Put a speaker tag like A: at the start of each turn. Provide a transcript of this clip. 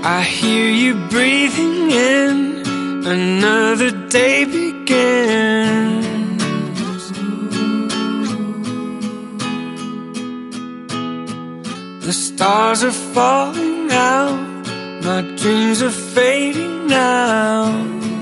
A: I hear you breathing in, another day begins. The stars are falling out, my dreams are fading now.